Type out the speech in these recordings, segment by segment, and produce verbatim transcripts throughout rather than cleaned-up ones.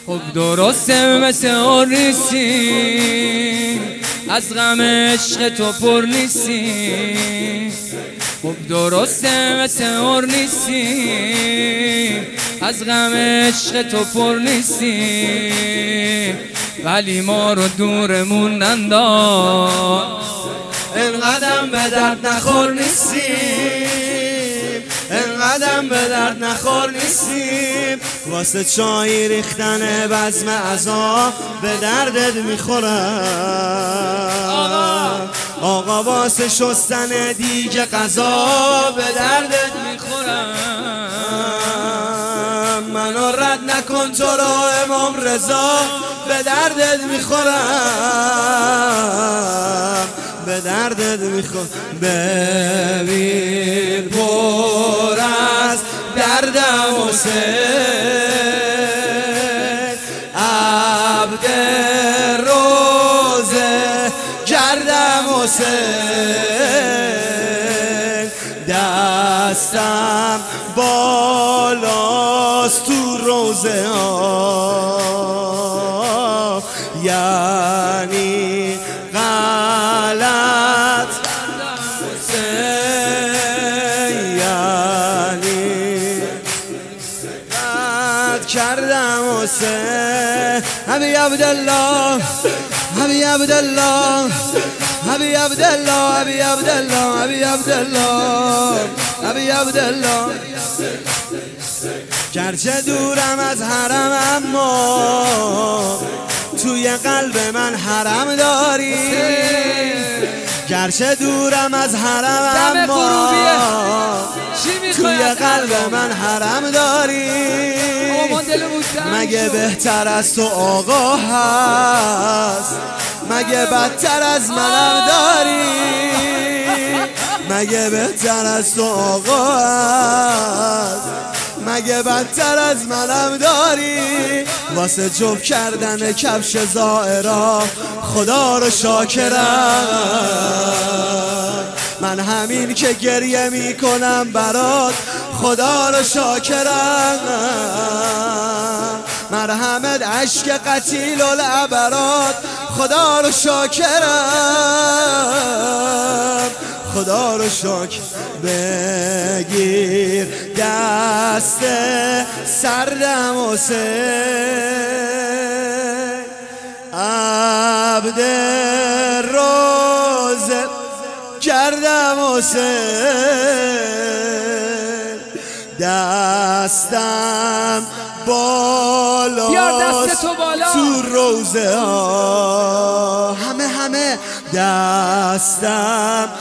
خب درسته مثل اون نیستی، از غم عشق تو پر نیستی. خب درسته مثل اون نیستی، از غم عشق تو پر نیستی. ولی ما رو دورمون ننداز، انقدرم به درد نخور نیستیم، انقدرم به درد نخور نیستیم. واسه چای ریختن بزم عزا به دردت میخورم. آقا واسه شستن دیگه قضا به دردت میخورم. منو رد نکن تو رو امام رضا به دردت میخورم، به دردت میخورم. ببین پر از دردم حسین، عبد روزه گردم حسین. دستم بالاست تو روزه ها، یعنی غلط حسین، یعنی غلط کردم حسین. حبی عبدالله، حبی عبدالله، حبی عبدالله، حبی عبدالله، حبی عبدالله، حبی عبدالله. گرچه دورم از حرم اما توی قلب من حرم داری. گرچه دورم از حرم اما توی قلب من حرم داری. مگه بهتر از تو آقا هست؟ مگه بدتر از منم داری؟ مگه بهتر از تو آقا هست؟ مگه بدتر از منم داری؟ واسه جفت کردن کفش زائرا خدا رو شاکرم. من همین که گریه میکنم برات خدا رو شاکرم. مرحمت عشق قتیل العبرات خدا رو شاکرم، خدا رو شاکر. بگیر دست سردم حسین، عبد روزه کردم حسین. دستم بالاست تو روزه ها، همه همه دستم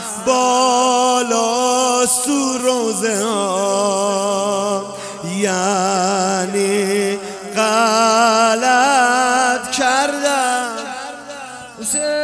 بالاست تو روزه ها، یعنی غلط کردم حسین.